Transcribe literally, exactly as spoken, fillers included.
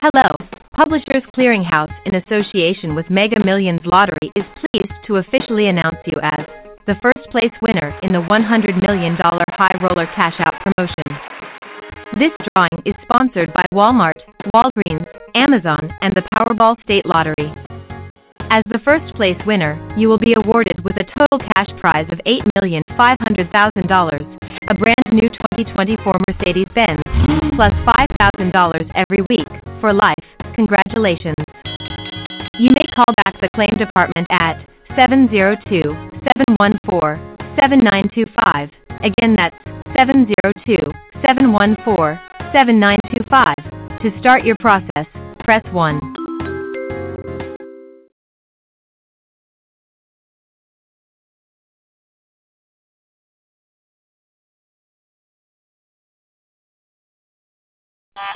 Hello. Publishers Clearinghouse, in association with Mega Millions Lottery, is pleased to officially announce you as the first place winner in the one hundred million dollars High Roller Cash Out promotion. This drawing is sponsored by Walmart, Walgreens, Amazon, and the Powerball State Lottery. As the first place winner, you will be awarded with a total cash prize of eight million five hundred thousand dollars, a brand new twenty twenty-four Mercedes-Benz, plus five thousand dollars every week, for life. Congratulations. You may call back the claim department at seven zero two, seven one four, seven nine two five. Again, that's seven zero two, seven one four, seven nine two five. To start your process, press one.